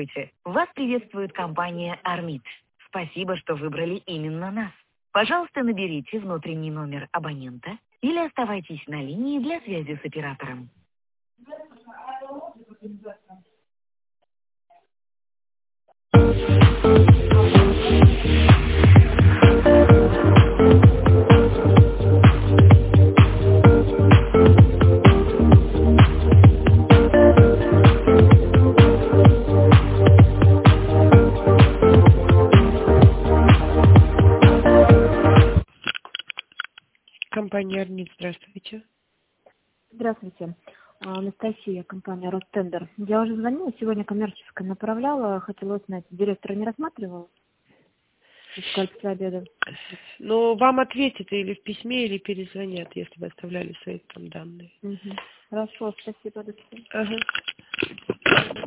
Здравствуйте! Вас приветствует компания «Армит». Спасибо, что выбрали именно нас. Пожалуйста, наберите внутренний номер абонента или оставайтесь на линии для связи с оператором. Компания «Армит», здравствуйте. Здравствуйте. Анастасия, компания «Ростендер». Я уже звонила, сегодня коммерческое направляла, хотела узнать, директора не рассматривала? Сказали, после обеда. Ну, вам ответят или в письме, или перезвонят, если вы оставляли свои там данные. Хорошо, спасибо, до свидания. Ага.